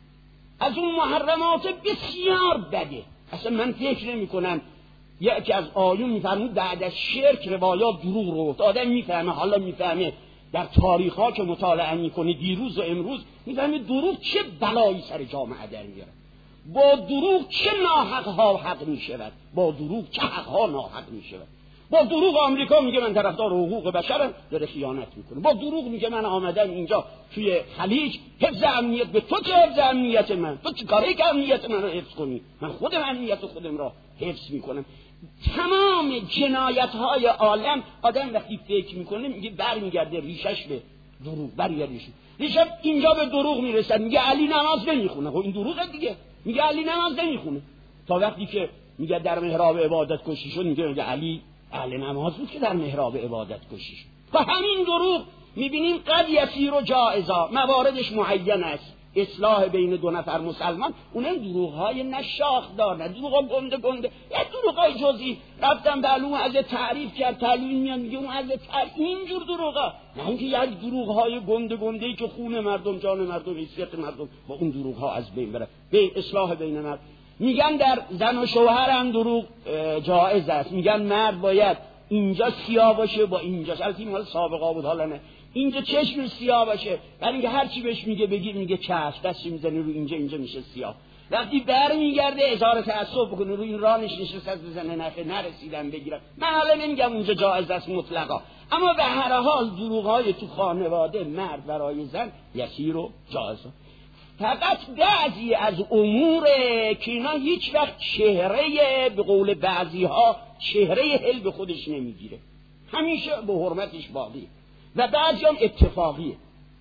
از اون محرمات بسیار بده. اصلا من فکر نمی کنم یکی از آیون میفرمود بعد از شرک روایات دروغ رو گفت. آدم میفهمه، حالا میفهمه در تاریخ ها که مطالعه میکنه دیروز و امروز، میفهمه دروغ چه بلایی سر جامعه در میاره. با دروغ چه ناحق ها حق میشود، با دروغ چه حق ها ناحق میشود. با دروغ آمریکا میگه من طرفدار حقوق بشرم، داره خیانت میکنه. با دروغ میگه من آمدم اینجا توی خلیج حفظ امنیت. به تو چه حفظ امنیت من؟ تو چه کاری که امنیت من رو حفظ کنی؟ من خودم امنیت خودم را حفظ میکنم. تمام جنایت های عالم آدم وقتی فکر میکنه میگه برمیگرده ریشش به دروغ، برگرده ریشه اینجا به دروغ میرسد. میگه علی نماز نمیخونه، خب این دروغه دیگه. میگه علی نماز نمیخونه، تا وقتی که میگه در محراب عبادت کشی شد، میگه میگه علی اهل نماز بود که در محراب عبادت کشی شد. و همین دروغ میبینیم قد یسیر و جائزا، مواردش معین است. اصلاح بین دو نفر مسلمان، اونم دروغ‌های نشاخ دار، نه دروغ گنده گنده، یا دروغ‌های جزئی. رفتم معلومه از تعریف کرد، تعلیم میاد میگه اون از تعریف، اینجور دروغا، نه اینکه یک دروغ‌های گنده گنده‌ای که خون مردم، جان مردم، حیثیت مردم با اون دروغ‌ها از بین بره. به اصلاح بین مرد میگن در زن و شوهر هم دروغ جایز است. میگن مرد باید اینجا سیاه باشه با اینجاش، البته مال سابقا بود حالا نه، اینجا چشم سیاه باشه، برای اینکه هر چی بهش میگه بگیر میگه چشم، دستش میزنه رو اینجا، اینجا میشه سیاه. وقتی برمیگرده اظهار تأسف بکنه رو این رانش نشسته بزنه نخه نرسیدم بگیرم. من حالا نمیگم اونجا جایز است مطلقا، اما به هر حال دروغ‌های تو خانواده مرد برای زن یسیر و جایزه. فقط بعضی از امور که اینا هیچ وقت چهره، به قول بعضی ها چهره حل به خودش نمیگیره، همیشه به حرمتش باقیه، و بعضی هم اتفاقیه،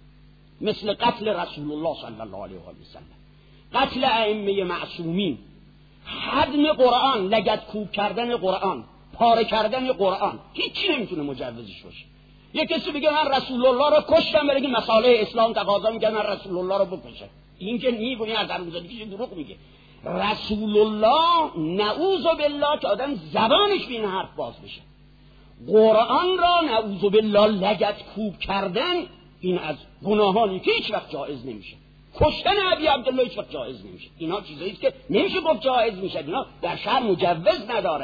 مثل قتل رسول الله صلی الله علیه و سلم، قتل ائمه معصومین، هدم قرآن، لگد کوب کردن قرآن، پاره کردن قرآن، هیچی نمیتونه مجوزش باشه. یه کسی بگه من رسول الله رو کشتم، بگه مصالح اسلام تقاضا میگه من رسول الله رو بکشم. این که میگه از درونزادگیش دروغ میگه. رسول الله نعوذ بالله که آدم زبانش به این حرف باز بشه. قرآن را نعوذ بالله لگد کوب کردن، این از گناهانی که هیچ وقت جایز نمیشه. کشتن ابی عبدالله هیچ وقت جایز نمیشه. اینا چیزایی است که نمیشه گفت جایز میشه، اینا در شرع مجوز نداره.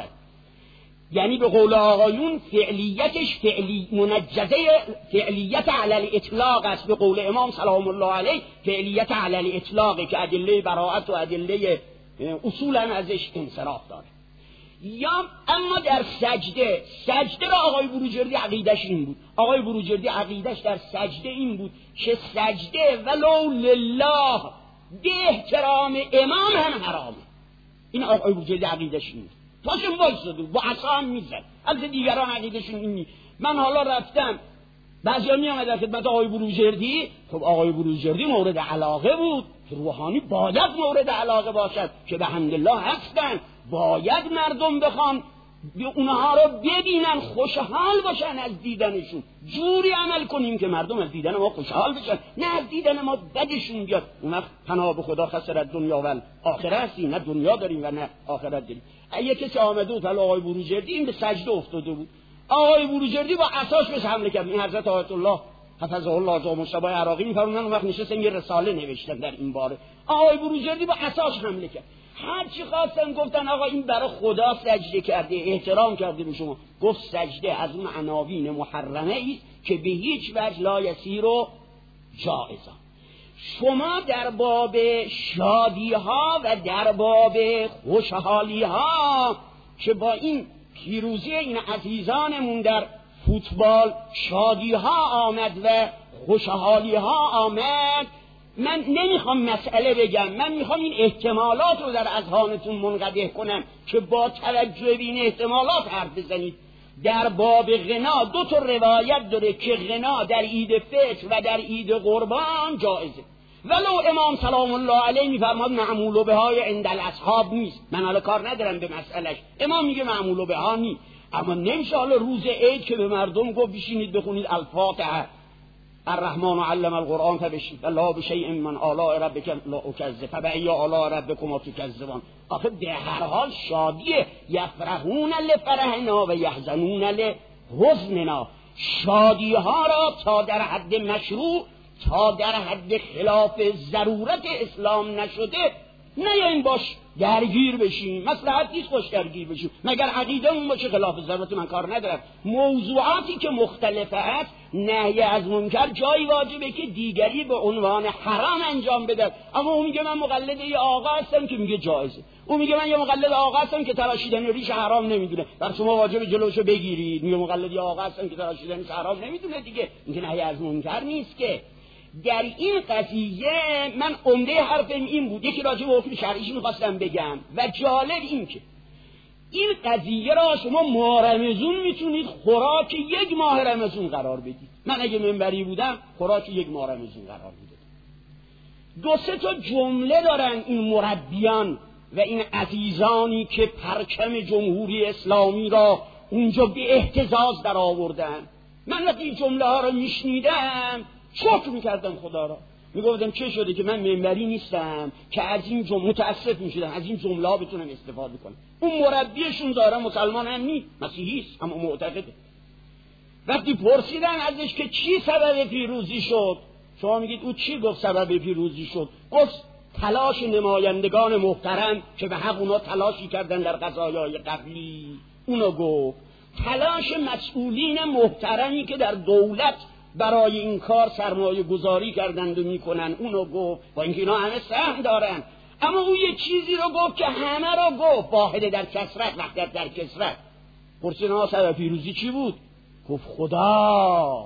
یعنی به قول آقایون فعلیتش فعلی منجزه فعلیت علی الاطلاق است. به قول امام سلام الله علیه فعلیت علی الاطلاقه که ادله براءت و ادله اصولا ازش انصراف داره. یا اما در سجده، سجده را آقای بروجردی عقیدش این بود. آقای بروجردی عقیدش در سجده این بود که سجده ولو لله به احترام امام هم حرامه. این آقای بروجردی عقیدش این بود. پاشم وایساده با عصا هم میزد. از دیگران عقیدشون این نیست. من حالا رفتم بعضیا می آمد در خدمت آقای بروجردی، خب آقای بروجردی مورد علاقه بود که روحانی باید مورد علاقه باشد که به حمدالله هستن، باید مردم بخوان اونها رو ببینن خوشحال باشن از دیدنشون. جوری عمل کنیم که مردم از دیدن ما خوشحال بشن، نه از دیدن ما بدشون بیاد. اون وقت پناه به خدا خسرت دنیا و آخرت هستیم، نه دنیا داریم و نه آخرت داریم. اگه کسی آمده بود حالا آقای بروجردی این به سجده افتاده بود، آقای بروجردی با عصاش بهش حمله کرد. این حضرت آیت الله حفظه الله آقا مصطفی عراقی میفرمودن اون وقت نشستن یه رساله نوشتن در این باره. آقای بروجردی با عصاش حمله کرد. هر چی خواستن گفتن آقا این برای خدا سجده کرده، احترام کرده به شما. گفت سجده از اون عناوین محرمه است که به هیچ وجه لا یسیر و جائزه. شما در باب شادی ها و در باب خوشحالی ها که با این پیروزی این عزیزانمون در فوتبال شادی ها آمد و خوشحالی ها آمد، من نمیخوام مسئله بگم، من میخوام این احتمالات رو در اذهانتون منقدح کنم که با توجه به این احتمالات حرف بزنید. در باب غنا دو تا روایت داره که غنا در عید فطر و در عید قربان جایزه، ولو امام سلام الله علیه میفرماد معمول بهای عند الاصحاب نیست. من حالا کار ندارم به مسئلهش، امام میگه معمول بها نیست، اما نمیشه حالا روز عید که به مردم گفت بشینید بخونید الفاتحه الرحمن علم القرآن فبشید الله بشیء من آلاء ربک لا اکذب فبأی آلاء ربکما تکذبان. آخه به هر حال شادیه، یفرحون لفرحنا و یحزنون لحزننا. شادی ها را تا در حد مشروع، تا در حد خلاف ضرورت اسلام نشده نیاییم باش درگیر بشیم. مصلحت نیست باش درگیر بشیم، مگر عقیده اون باشه خلاف ضرورت. من کار ندارم. موضوعاتی که مختلفه است، نهی از منکر جایی واجبه که دیگری به عنوان حرام انجام بده. اما اون میگه من مقلد یه آقا هستم که میگه جایزه، اون میگه من یه مقلد آقا هستم که تراشیدن ریش حرام نمیدونه، بر شما واجب جلوشو بگیرید. میگه مقلد یه آقا هستم که تراشیدن ریش حرام نمیدونه، دیگه این نهی از منکر نیست که. در این قضیه من عمده حرفم این بود، یکی راجع به حکم شرعیش می‌خواستم بگم و جالب این که این قضیه را شما ماه رمضان میتونید خوراک یک ماه رمضان قرار بدید. من اگه منبری بودم خوراک یک ماه رمضان قرار میدادم. دو سه تا جمله دارن این مربیان و این عزیزانی که پرچم جمهوری اسلامی را اونجا به اهتزاز در آوردن. من وقتی این جمله ها رو میشنیدم شکر میکردم خدا را، میگفتم چه شده که من منبری نیستم که از این جمله متاسف میشدم از این جمله ها بتونم استفاده کنم. اون مربیشون داره مسلمان هم نیست، مسیحی است اما معتقده. وقتی پرسیدن ازش که چی سبب پیروزی شد، شما میگید او چی گفت سبب پیروزی شد؟ گفت تلاش نمایندگان محترم که به حق اونا تلاشی کردن در قضایای قبلی. اونو گفت تلاش مسئولین محترمی که در دولت برای این کار سرمایه گذاری کردند و میکنن. اونو گفت با اینکه اینا همه سهم دارن، اما او یه چیزی رو گفت که همه رو گفت، واحد در کثرت وحدت در کثرت. پرسیدن ها سبب پیروزی چی بود؟ گفت خدا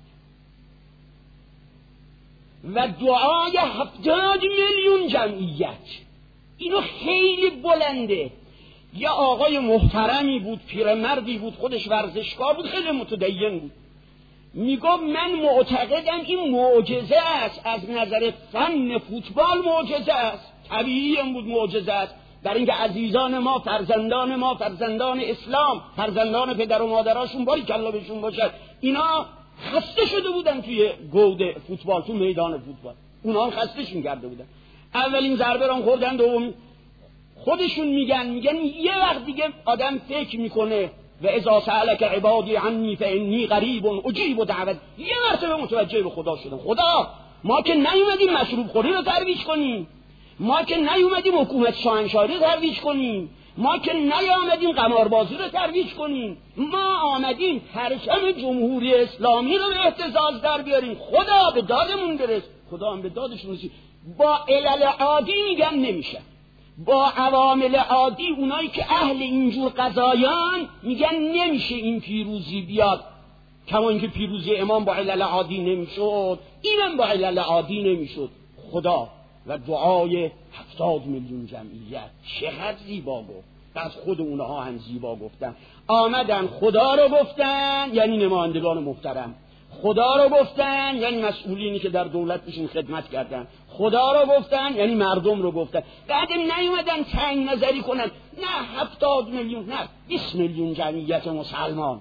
و دعای هفتاد میلیون جمعیت. اینو خیلی بلنده. یه آقای محترمی بود، پیرمردی بود، خودش ورزشکار بود، خیلی متدین بود. میگم من معتقدم این معجزه است، از نظر فن فوتبال معجزه است، طبیعی هم بود معجزه است، برای اینکه عزیزان ما، فرزندان ما، فرزندان اسلام، فرزندان پدر و مادراشون باری کلا بهشون باشد، اینا خسته شده بودن توی گود فوتبال، تو میدان فوتبال، اونا هم خستهشون کرده بودن. اولین ضربه رو خوردن، دوم خودشون میگن میگن یه وقت دیگه آدم فکر میکنه و اذا سألك عبادی عنی فانی قریب اجیب دعوت. یه مرتبه متوجه به خدا شدن. خدا ما که نیومدیم مشروب خوری رو ترویج کنیم، ما که نیومدیم حکومت شاهنشاهی رو ترویج کنیم، ما که نیامدیم قماربازی رو ترویج کنیم، ما آمدیم پرچم جمهوری اسلامی رو به اهتزاز در بیاریم. خدا به دادمون برس. خدا هم به دادشون رسید. با علل عادی میگن نمیشه، با عوامل عادی اونایی که اهل اینجور قضایان میگن نمیشه این پیروزی بیاد. کما اینکه پیروزی امام با علل عادی نمیشد، اینم با علل عادی نمیشد. خدا و دعای هفتاد میلیون جمعیت چقدر زیبا گفت. از خود اونها هم زیبا گفتن. آمدن خدا رو گفتن، یعنی نمایندگان محترم. خدا رو گفتن یعنی مسئولینی که در دولت بهشون خدمت کردن. خدا رو گفتن یعنی مردم رو گفتن. بعد نیومدن تنگ نظری کنن، نه هفتاد میلیون، نه بیست میلیون جمعیت مسلمان،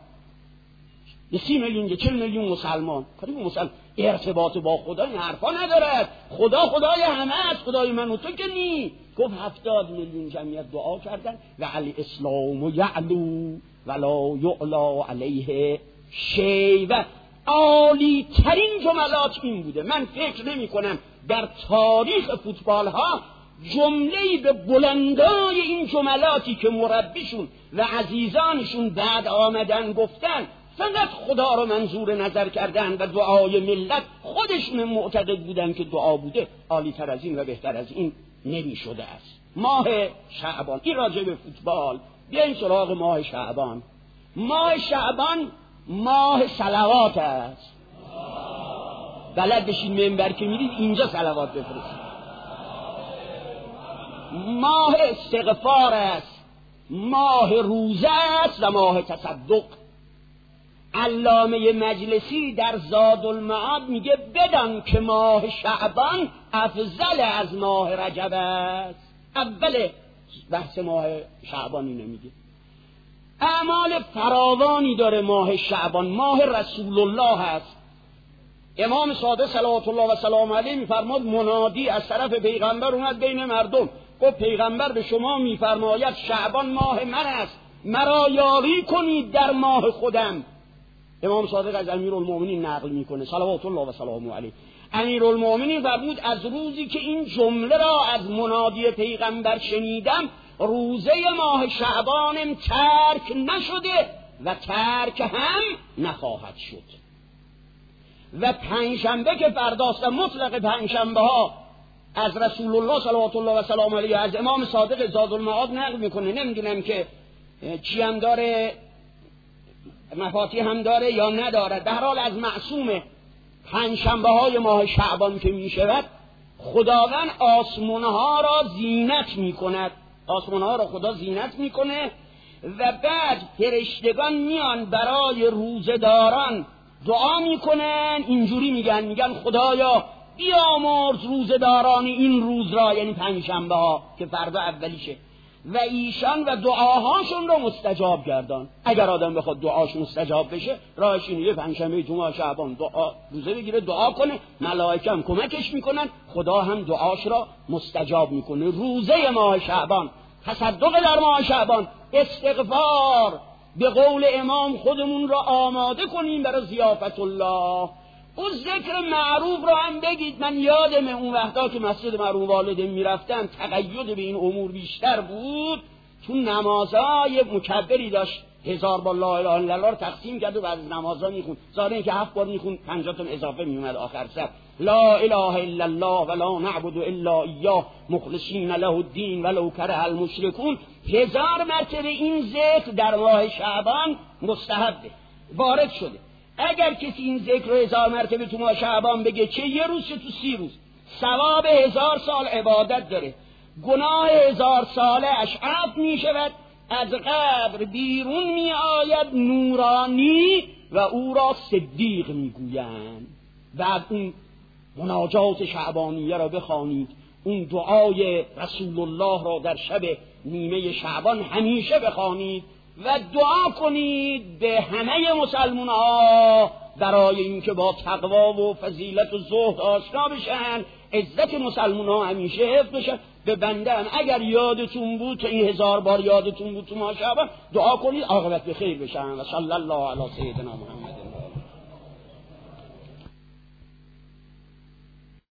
سی میلیون، چل میلیون مسلمان. کاری به مسلمان ارتباط با خدا این حرفا ندارد. خدا خدای همه است، خدای من و تو که نی. گفت هفتاد میلیون جمعیت دعا کردن و علی اسلام یعلو ولا یعلا علیه شی. و عالی ترین جملات این بوده. من فکر نمی کنم در تاریخ فوتبال ها جمله‌ای به بلندای این جملاتی که مربیشون و عزیزانشون بعد آمدن گفتن، فقط خدا رو منظور نظر کردن و دعای ملت خودشون معتقد بودن که دعا بوده، عالی تر از این و بهتر از این نمی شده است. ماه شعبان، این راجع به فوتبال. بیاین سراغ ماه شعبان. ماه شعبان ماه صلوات است. بلد بشین منبر که میرید اینجا صلوات بفرستید. ماه استغفار است، ماه روزه است و ماه تصدق. علامه مجلسی در زاد المعاد میگه بدان که ماه شعبان افضل از ماه رجب است. اول بحث ماه شعبان اینو میگه. اعمال فراوانی داره ماه شعبان. ماه رسول الله هست. امام صادق صلوات الله و سلام علیه میفرماد منادی از طرف پیغمبر اومد بین مردم، گفت پیغمبر به شما میفرماید شعبان ماه من است، مرا یاری کنید در ماه خودم. امام صادق از امیرالمومنین نقل میکنه صلوات الله و سلام علیه. امیرالمومنین فرمود از روزی که این جمله را از منادی پیغمبر شنیدم، روزه ماه شعبانم ترک نشده و ترک هم نخواهد شد. و پنجشنبه که فرداست، مطلق پنجشنبه ها از رسول الله صلوات الله و سلام علیه، از امام صادق زاد المعاد نقل میکنه. نمیدونم که چی هم داره، مفاتیح هم داره یا نداره. در حال از معصوم پنجشنبه های ماه شعبان که میشود، خداوند آسمانها را زینت میکند. آسمانها را خدا زینت میکنه و بعد فرشتگان میان برای روزه‌داران دعا میکنن. اینجوری میگن میگن خدایا بیامرز روزه‌داران این روز را، یعنی پنجشنبه ها که فردا اولیشه، و ایشان و دعاهاشون رو مستجاب گردان. اگر آدم بخواد دعاش مستجاب بشه، راهش اینه یه پنجشنبه جمعه شعبان دعا روزه بگیره، دعا کنه، ملائکه هم کمکش میکنن، خدا هم دعاش را مستجاب میکنه. روزه ماه شعبان، تصدق در ماه شعبان، استغفار. به قول امام خودمون را آماده کنیم برای ضیافت الله. اون ذکر معروف رو هم بگید. من یادم اون وقتا که مسجد مرحوم والدین میرفتم تقید به این امور بیشتر بود. چون نمازهای مکبری داشت، هزار بار لا اله الا الله رو تقسیم کرد و بعد از نمازها میخوند. ظاهر اینکه هفت بار میخوند، پنجاه تا اضافه میومد آخر سر. لا اله الا الله ولا نعبد الا اياه مخلصین له الدین ولو کره المشرکون. هزار مرتبه این ذکر در ماه شعبان مستحبه، وارد شده. اگر کسی این ذکر رو هزار مرتبه تو ماه شعبان بگه، چه یه روز چه تو سی روز، ثواب هزار سال عبادت داره، گناه هزار ساله اش عفو می شود، از قبر بیرون می آید نورانی و او را صدیق می گویند. بعد اون مناجات شعبانیه را بخوانید، اون دعای رسول الله را در شب نیمه شعبان همیشه بخوانید. و دعا کنید به همه مسلمان ها برای اینکه با تقوا و فضیلت و زهد آشنا بشن، عزت مسلمان ها همیشه حفظ بشه. به بنده هم اگر یادتون بود تا این هزار بار یادتون بود تو ماه شعبان دعا کنید عاقبت به خیر بشن. و صلی الله علی سیدنا محمد.